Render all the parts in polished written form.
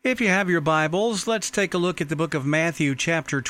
If you have your Bibles, let's take a look at the book of Matthew chapter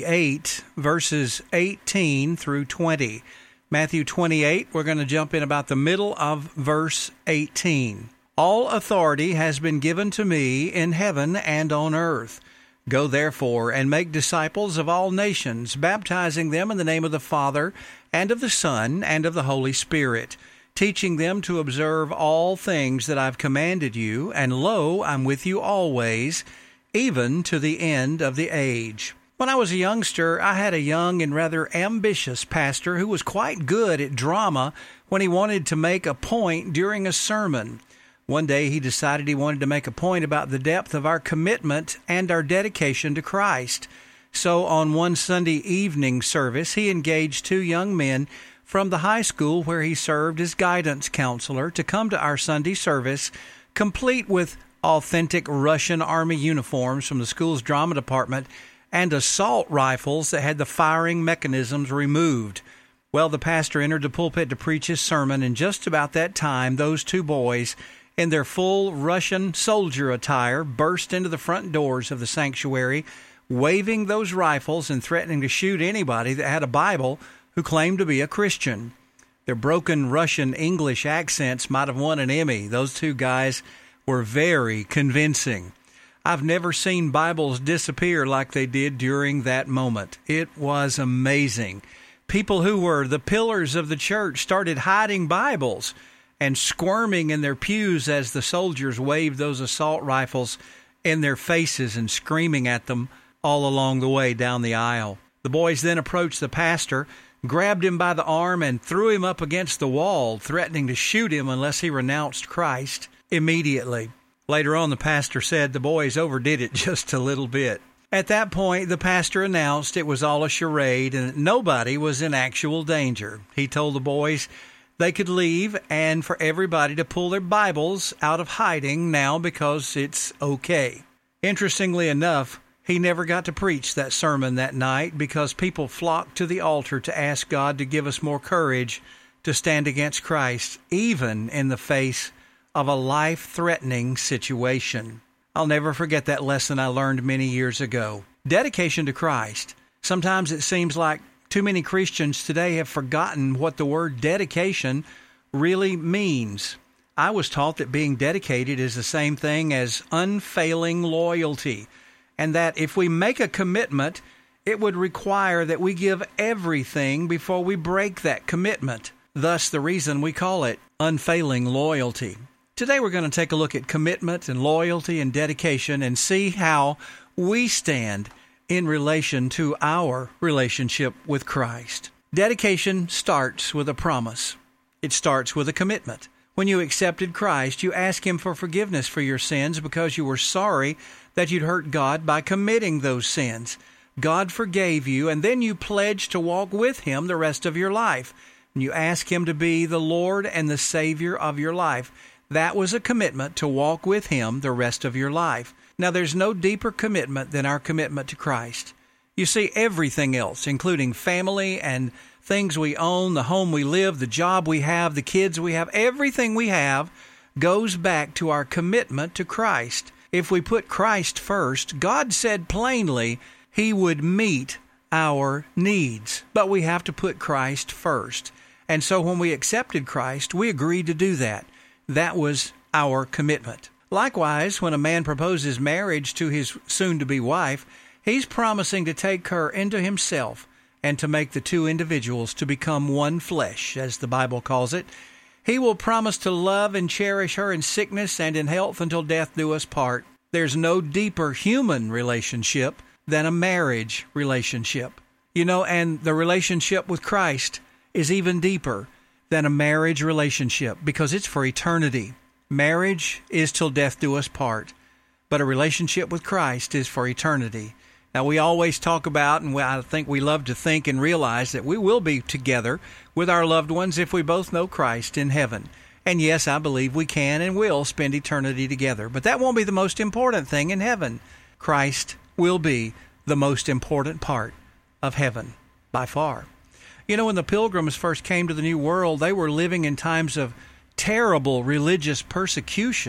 28, verses 18 through 20. Matthew 28, we're going to jump in about the middle of verse 18. All authority has been given to me in heaven and on earth. Go therefore and make disciples of all nations, baptizing them in the name of the Father, and of the Son, and of the Holy Spirit, teaching them to observe all things that I've commanded you, and lo, I'm with you always, even to the end of the age. When I was a youngster, I had a young and rather ambitious pastor who was quite good at drama when he wanted to make a point during a sermon. One day he decided he wanted to make a point about the depth of our commitment and our dedication to Christ. So on one Sunday evening service, he engaged two young men from the high school where he served as guidance counselor to come to our Sunday service, complete with authentic Russian Army uniforms from the school's drama department and assault rifles that had the firing mechanisms removed. Well, the pastor entered the pulpit to preach his sermon, and just about that time, those two boys, in their full Russian soldier attire, burst into the front doors of the sanctuary, waving those rifles and threatening to shoot anybody that had a Bible who claimed to be a Christian. Their broken Russian English accents might have won an Emmy. Those two guys were very convincing. I've never seen Bibles disappear like they did during that moment. It was amazing. People who were the pillars of the church started hiding Bibles and squirming in their pews as the soldiers waved those assault rifles in their faces and screaming at them all along the way down the aisle. The boys then approached the pastor, grabbed him by the arm, and threw him up against the wall, threatening to shoot him unless he renounced Christ immediately. Later on, the pastor said the boys overdid it just a little bit. At that point, the pastor announced it was all a charade and that nobody was in actual danger. He told the boys they could leave and for everybody to pull their Bibles out of hiding now because it's okay. Interestingly enough, he never got to preach that sermon that night because people flocked to the altar to ask God to give us more courage to stand against Christ, even in the face of a life-threatening situation. I'll never forget that lesson I learned many years ago. Dedication to Christ. Sometimes it seems like too many Christians today have forgotten what the word dedication really means. I was taught that being dedicated is the same thing as unfailing loyalty, and that if we make a commitment, it would require that we give everything before we break that commitment. Thus, the reason we call it unfailing loyalty. Today, we're going to take a look at commitment and loyalty and dedication and see how we stand in relation to our relationship with Christ. Dedication starts with a promise. It starts with a commitment. When you accepted Christ, you asked Him for forgiveness for your sins because you were sorry that you'd hurt God by committing those sins. God forgave you, and then you pledged to walk with Him the rest of your life. And you asked Him to be the Lord and the Savior of your life. That was a commitment to walk with Him the rest of your life. Now, there's no deeper commitment than our commitment to Christ. You see, everything else, including family and things we own, the home we live, the job we have, the kids we have, everything we have goes back to our commitment to Christ. If we put Christ first, God said plainly He would meet our needs. But we have to put Christ first. And so when we accepted Christ, we agreed to do that. That was our commitment. Likewise, when a man proposes marriage to his soon-to-be wife, he's promising to take her into himself and to make the two individuals to become one flesh, as the Bible calls it. He will promise to love and cherish her in sickness and in health until death do us part. There's no deeper human relationship than a marriage relationship. You know, and the relationship with Christ is even deeper than a marriage relationship because it's for eternity. Marriage is till death do us part, but a relationship with Christ is for eternity. Now, we always talk about, and I think we love to think and realize that we will be together with our loved ones if we both know Christ in heaven. And yes, I believe we can and will spend eternity together, but that won't be the most important thing in heaven. Christ will be the most important part of heaven by far. You know, when the Pilgrims first came to the New World, they were living in times of terrible religious persecution.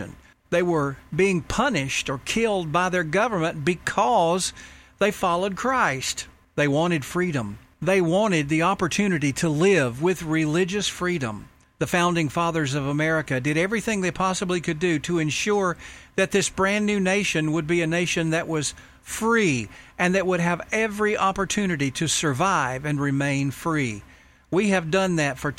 They were being punished or killed by their government because they followed Christ. They wanted freedom. They wanted the opportunity to live with religious freedom. The founding fathers of America did everything they possibly could do to ensure that this brand new nation would be a nation that was free and that would have every opportunity to survive and remain free. We have done that for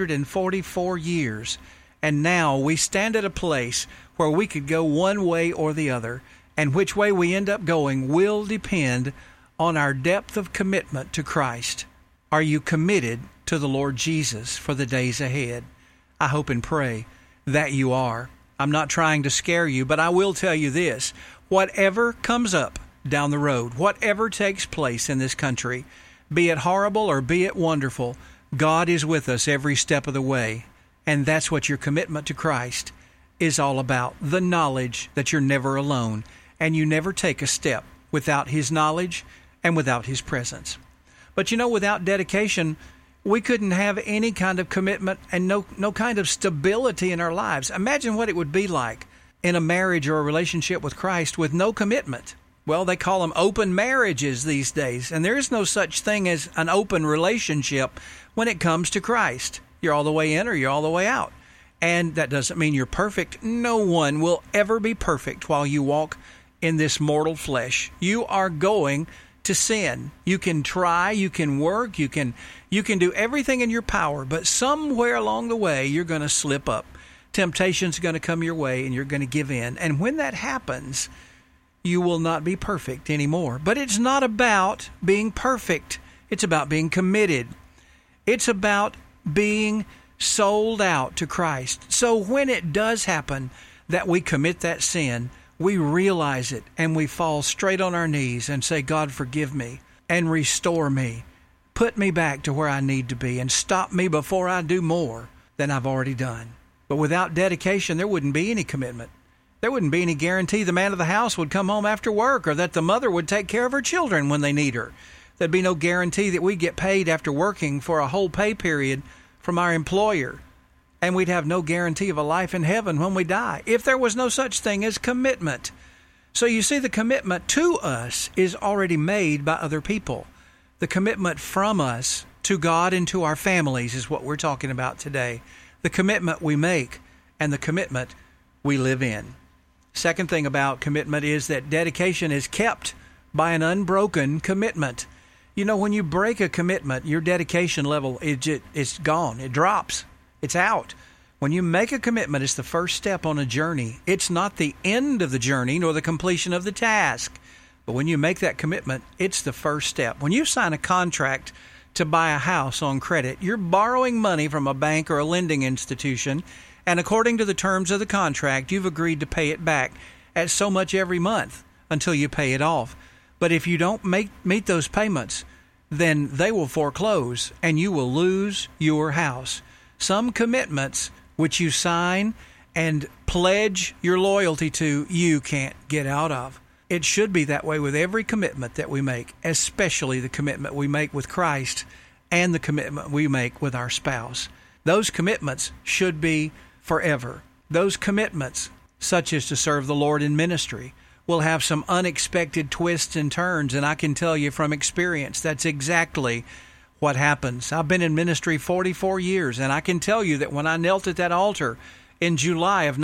244 years, and now we stand at a place where we could go one way or the other, and which way we end up going will depend on our depth of commitment to Christ. Are you committed to the Lord Jesus for the days ahead? I hope and pray that you are. I'm not trying to scare you, but I will tell you this. Whatever comes up down the road, whatever takes place in this country, be it horrible or be it wonderful, God is with us every step of the way. And that's what your commitment to Christ is all about. The knowledge that you're never alone and you never take a step without His knowledge and without His presence. But without dedication, we couldn't have any kind of commitment and no kind of stability in our lives. Imagine what it would be like in a marriage or a relationship with Christ with no commitment. Well, they call them open marriages these days, and there is no such thing as an open relationship when it comes to Christ. You're all the way in or you're all the way out. And that doesn't mean you're perfect. No one will ever be perfect while you walk in this mortal flesh. You are going to sin. You can try, you can work, you can do everything in your power, but somewhere along the way you're going to slip up. Temptation's going to come your way and you're going to give in. And when that happens, you will not be perfect anymore. But it's not about being perfect. It's about being committed. It's about being sold out to Christ. So when it does happen that we commit that sin, we realize it and we fall straight on our knees and say, God, forgive me and restore me. Put me back to where I need to be and stop me before I do more than I've already done. But without dedication, there wouldn't be any commitment. There wouldn't be any guarantee the man of the house would come home after work or that the mother would take care of her children when they need her. There'd be no guarantee that we'd get paid after working for a whole pay period from our employer. And we'd have no guarantee of a life in heaven when we die if there was no such thing as commitment. So you see, the commitment to us is already made by other people. The commitment from us to God and to our families is what we're talking about today. The commitment we make and the commitment we live in. Second thing about commitment is that dedication is kept by an unbroken commitment. When you break a commitment, your dedication level it's gone. It drops. It's out. When you make a commitment, it's the first step on a journey. It's not the end of the journey nor the completion of the task. But when you make that commitment, it's the first step. When you sign a contract to buy a house on credit, you're borrowing money from a bank or a lending institution, and according to the terms of the contract, you've agreed to pay it back at so much every month until you pay it off. But if you don't meet those payments, then they will foreclose and you will lose your house. Some commitments which you sign and pledge your loyalty to, you can't get out of. It should be that way with every commitment that we make, especially the commitment we make with Christ and the commitment we make with our spouse. Those commitments should be forever. Those commitments, such as to serve the Lord in ministry, will have some unexpected twists and turns, and I can tell you from experience that's exactly what happens. I've been in ministry 44 years, and I can tell you that when I knelt at that altar in July of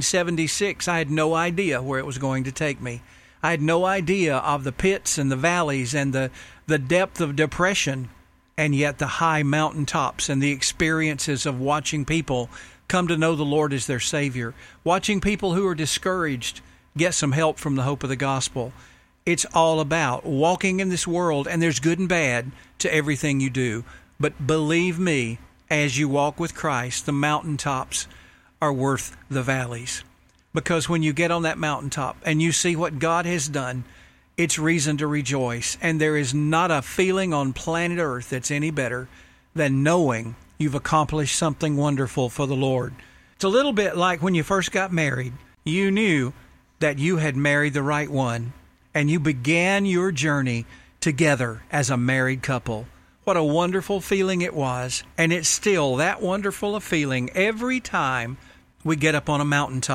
1976, I had no idea where it was going to take me. I had no idea of the pits and the valleys and the depth of depression, and yet the high mountaintops and the experiences of watching people come to know the Lord as their Savior, watching people who are discouraged get some help from the hope of the gospel. It's all about walking in this world, and there's good and bad to everything you do. But believe me, as you walk with Christ, the mountaintops are worth the valleys. Because when you get on that mountaintop and you see what God has done, it's reason to rejoice. And there is not a feeling on planet Earth that's any better than knowing you've accomplished something wonderful for the Lord. It's a little bit like when you first got married. You knew that you had married the right one, and you began your journey together as a married couple. What a wonderful feeling it was, and it's still that wonderful a feeling every time we get up on a mountaintop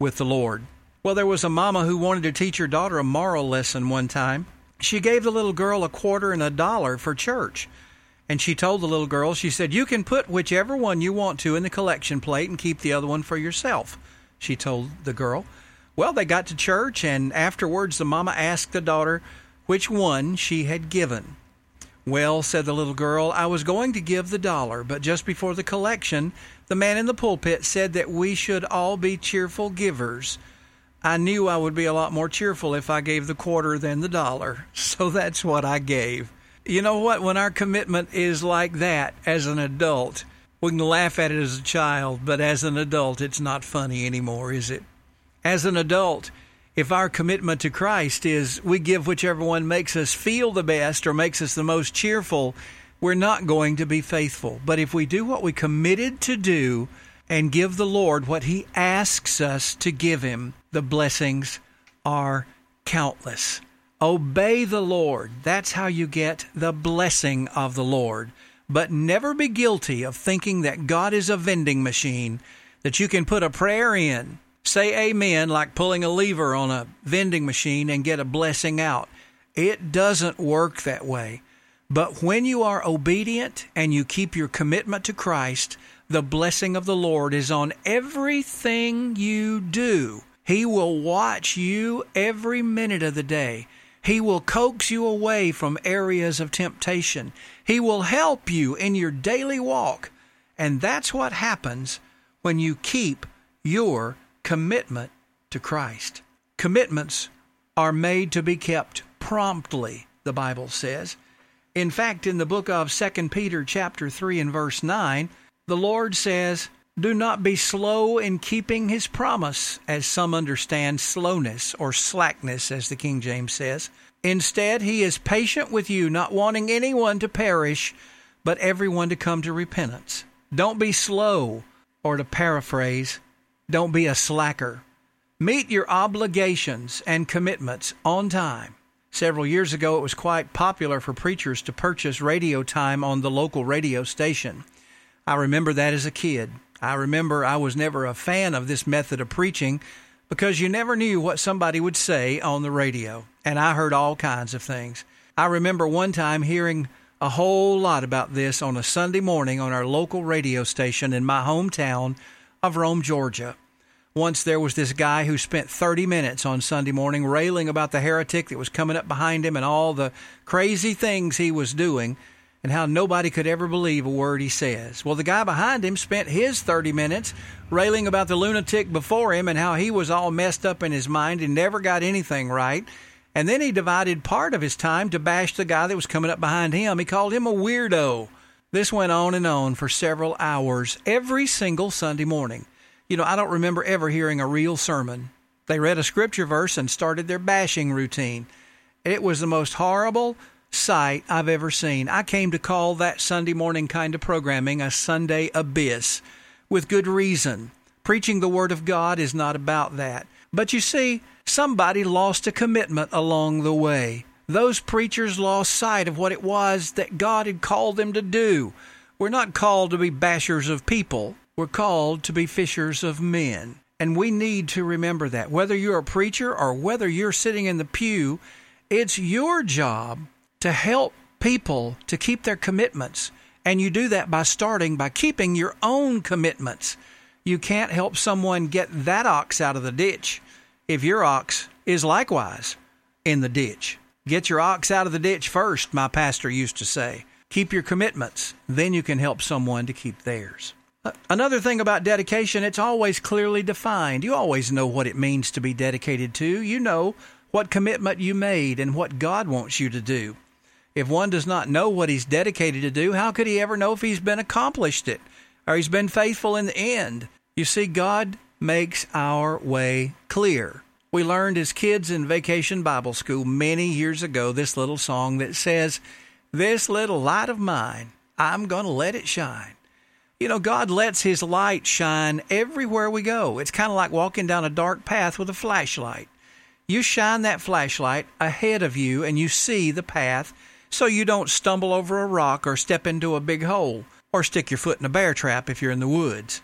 with the Lord. Well, there was a mama who wanted to teach her daughter a moral lesson one time. She gave the little girl a quarter and a dollar for church. And she told the little girl, she said, "You can put whichever one you want to in the collection plate and keep the other one for yourself," she told the girl. Well, they got to church, and afterwards the mama asked the daughter which one she had given. "Well," said the little girl, "I was going to give the dollar, but just before the collection, the man in the pulpit said that we should all be cheerful givers. I knew I would be a lot more cheerful if I gave the quarter than the dollar, so that's what I gave." You know what? When our commitment is like that as an adult, we can laugh at it as a child, but as an adult, it's not funny anymore, is it? As an adult, if our commitment to Christ is we give whichever one makes us feel the best or makes us the most cheerful, we're not going to be faithful. But if we do what we committed to do and give the Lord what He asks us to give Him, the blessings are countless. Obey the Lord. That's how you get the blessing of the Lord. But never be guilty of thinking that God is a vending machine, that you can put a prayer in, say amen like pulling a lever on a vending machine and get a blessing out. It doesn't work that way. But when you are obedient and you keep your commitment to Christ, the blessing of the Lord is on everything you do. He will watch you every minute of the day. He will coax you away from areas of temptation. He will help you in your daily walk. And that's what happens when you keep your commitment to Christ. Commitments are made to be kept promptly, the Bible says. In fact, in the book of 2 Peter chapter 3 and verse 9, the Lord says, "Do not be slow in keeping His promise, as some understand slowness or slackness, as the King James says. Instead, He is patient with you, not wanting anyone to perish, but everyone to come to repentance." Don't be slow, or to paraphrase, don't be a slacker. Meet your obligations and commitments on time. Several years ago, it was quite popular for preachers to purchase radio time on the local radio station. I remember that as a kid. I remember I was never a fan of this method of preaching because you never knew what somebody would say on the radio, and I heard all kinds of things. I remember one time hearing a whole lot about this on a Sunday morning on our local radio station in my hometown of Rome, Georgia. Once there was this guy who spent 30 minutes on Sunday morning railing about the heretic that was coming up behind him and all the crazy things he was doing, and how nobody could ever believe a word he says. Well, the guy behind him spent his 30 minutes railing about the lunatic before him and how he was all messed up in his mind and never got anything right. And then he divided part of his time to bash the guy that was coming up behind him. He called him a weirdo. This went on and on for several hours every single Sunday morning. You know, I don't remember ever hearing a real sermon. They read a scripture verse and started their bashing routine. It was the most horrible sight I've ever seen. I came to call that Sunday morning kind of programming a Sunday abyss, with good reason. Preaching the Word of God is not about that. But you see, somebody lost a commitment along the way. Those preachers lost sight of what it was that God had called them to do. We're not called to be bashers of people. We're called to be fishers of men. And we need to remember that. Whether you're a preacher or whether you're sitting in the pew, it's your job to help people to keep their commitments. And you do that by starting by keeping your own commitments. You can't help someone get that ox out of the ditch if your ox is likewise in the ditch. Get your ox out of the ditch first, my pastor used to say. Keep your commitments, then you can help someone to keep theirs. Another thing about dedication, it's always clearly defined. You always know what it means to be dedicated to. You know what commitment you made and what God wants you to do. If one does not know what he's dedicated to do, how could he ever know if he's been accomplished it or he's been faithful in the end? You see, God makes our way clear. We learned as kids in Vacation Bible School many years ago this little song that says, "This little light of mine, I'm going to let it shine." You know, God lets His light shine everywhere we go. It's kind of like walking down a dark path with a flashlight. You shine that flashlight ahead of you and you see the path so you don't stumble over a rock or step into a big hole or stick your foot in a bear trap if you're in the woods.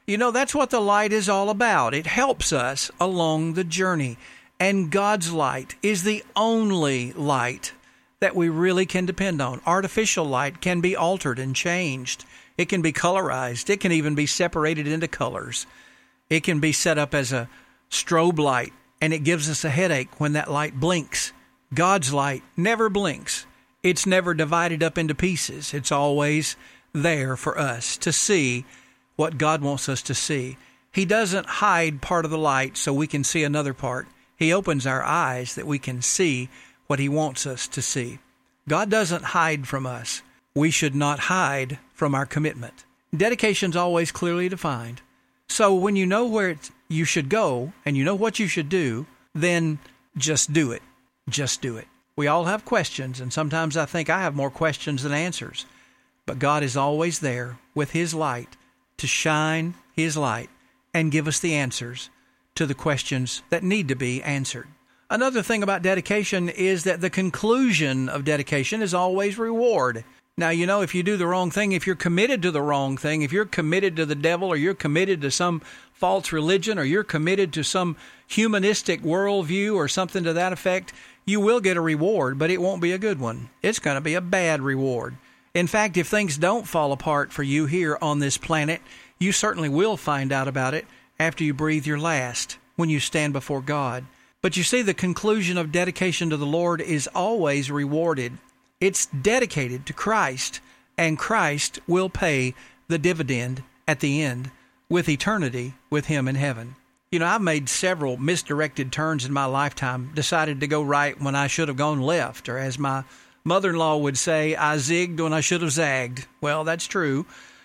You know, that's what the light is all about. It helps us along the journey. And God's light is the only light that we really can depend on. Artificial light can be altered and changed. It can be colorized. It can even be separated into colors. It can be set up as a strobe light, and it gives us a headache when that light blinks. God's light never blinks. It's never divided up into pieces. It's always there for us to see what God wants us to see. He doesn't hide part of the light so we can see another part. He opens our eyes that we can see what He wants us to see. God doesn't hide from us. We should not hide from our commitment. Dedication's always clearly defined. So when you know where you should go and you know what you should do, then just do it. Just do it. We all have questions, and sometimes I think I have more questions than answers. But God is always there with His light to shine His light and give us the answers to the questions that need to be answered. Another thing about dedication is that the conclusion of dedication is always reward. Now, you know, if you do the wrong thing, if you're committed to the wrong thing, if you're committed to the devil, or you're committed to some false religion, or you're committed to some humanistic worldview or something to that effect, you will get a reward, but it won't be a good one. It's going to be a bad reward. In fact, if things don't fall apart for you here on this planet, you certainly will find out about it after you breathe your last, when you stand before God. But you see, the conclusion of dedication to the Lord is always rewarded. It's dedicated to Christ, and Christ will pay the dividend at the end with eternity with Him in heaven. You know, I've made several misdirected turns in my lifetime, decided to go right when I should have gone left, or as my mother-in-law would say, I zigged when I should have zagged. Well, that's true.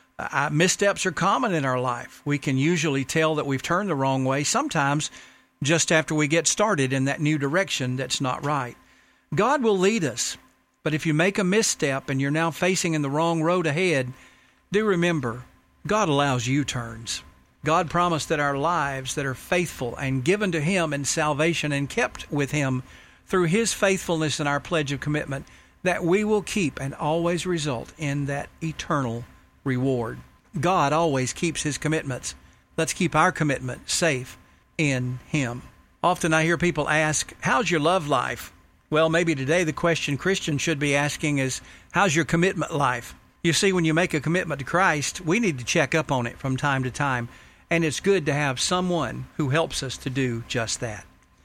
Missteps are common in our life. We can usually tell that we've turned the wrong way, sometimes just after we get started in that new direction that's not right. God will lead us, but if you make a misstep and you're now facing in the wrong road ahead, do remember, God allows U-turns. God promised that our lives that are faithful and given to Him in salvation and kept with Him through His faithfulness and our pledge of commitment, that we will keep and always result in that eternal reward. God always keeps His commitments. Let's keep our commitment safe in Him. Often I hear people ask, how's your love life? Well, maybe today the question Christians should be asking is, how's your commitment life? You see, when you make a commitment to Christ, we need to check up on it from time to time, and it's good to have someone who helps us to do just that.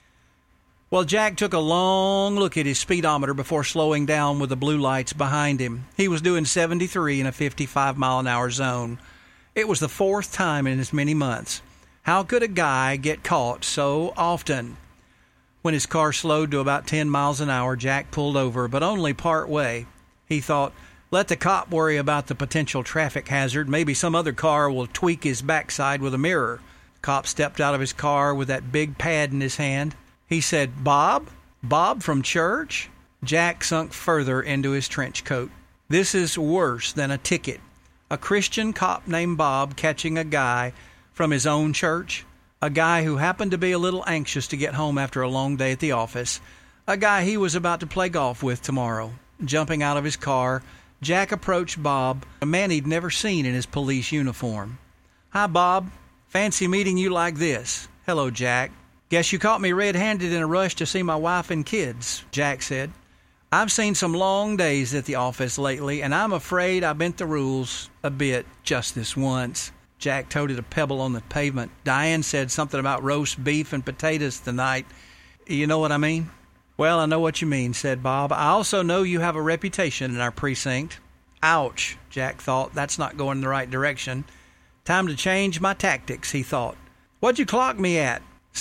Well, Jack took a long look at his speedometer before slowing down with the blue lights behind him. He was doing 73 in a 55-mile-an-hour zone. It was the fourth time in as many months. How could a guy get caught so often? When his car slowed to about 10 miles an hour, Jack pulled over, but only part way. He thought, let the cop worry about the potential traffic hazard. Maybe some other car will tweak his backside with a mirror. The cop stepped out of his car with that big pad in his hand. He said, Bob? Bob from church? Jack sunk further into his trench coat. This is worse than a ticket. A Christian cop named Bob catching a guy from his own church, a guy who happened to be a little anxious to get home after a long day at the office, a guy he was about to play golf with tomorrow. Jumping out of his car, Jack approached Bob, a man he'd never seen in his police uniform. Hi, Bob. Fancy meeting you like this. Hello, Jack. Guess you caught me red-handed in a rush to see my wife and kids, Jack said. I've seen some long days at the office lately, and I'm afraid I bent the rules a bit just this once. Jack toted a pebble on the pavement. Diane said something about roast beef and potatoes tonight. You know what I mean? Well, I know what you mean, said Bob. I also know you have a reputation in our precinct. Ouch, Jack thought. That's not going in the right direction. Time to change my tactics, he thought. What'd you clock me at?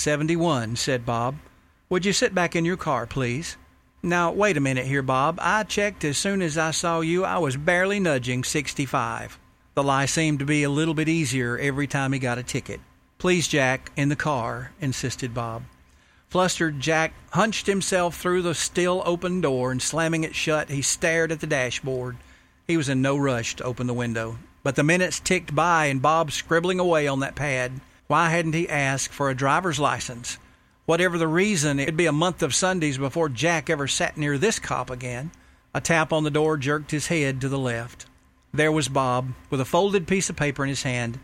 71, said Bob. Would you sit back in your car, please? Now, wait a minute here, Bob. I checked as soon as I saw you. I was barely nudging 65. The lie seemed to be a little bit easier every time he got a ticket. Please, Jack, in the car, insisted Bob. Flustered, Jack hunched himself through the still open door, and slamming it shut, he stared at the dashboard. He was in no rush to open the window. But the minutes ticked by, and Bob scribbling away on that pad. Why hadn't he asked for a driver's license? Whatever the reason, it'd be a month of Sundays before Jack ever sat near this cop again. A tap on the door jerked his head to the left. There was Bob, with a folded piece of paper in his hand.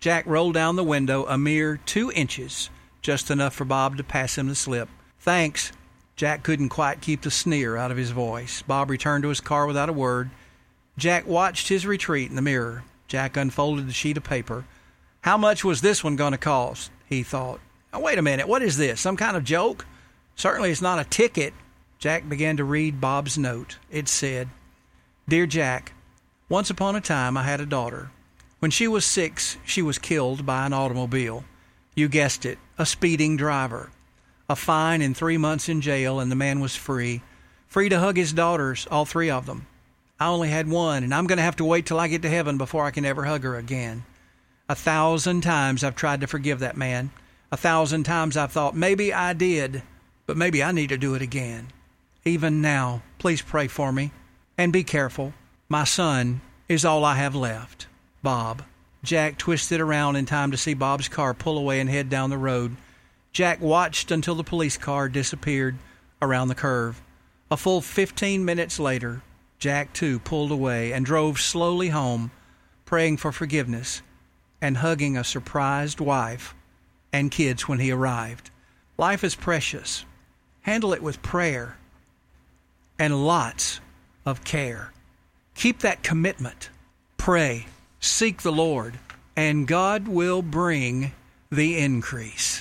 Jack rolled down the window a mere 2 inches, just enough for Bob to pass him the slip. "Thanks." Jack couldn't quite keep the sneer out of his voice. Bob returned to his car without a word. Jack watched his retreat in the mirror. Jack unfolded the sheet of paper. "How much was this one going to cost?" he thought. "Now, wait a minute. What is this? Some kind of joke? Certainly it's not a ticket." Jack began to read Bob's note. It said, "Dear Jack, once upon a time I had a daughter. When she was 6, she was killed by an automobile. You guessed it, a speeding driver. A fine and 3 months in jail, and the man was free. Free to hug his daughters, all 3 of them. I only had one, and I'm going to have to wait till I get to heaven before I can ever hug her again. 1,000 times I've tried to forgive that man. 1,000 times I've thought, maybe I did, but maybe I need to do it again. Even now, please pray for me, and be careful. My son is all I have left. Bob." Jack twisted around in time to see Bob's car pull away and head down the road. Jack watched until the police car disappeared around the curve. A full 15 minutes later, Jack too pulled away and drove slowly home, praying for forgiveness and hugging a surprised wife and kids when he arrived. Life is precious. Handle it with prayer and lots of care. Keep that commitment. Pray, seek the Lord, and God will bring the increase.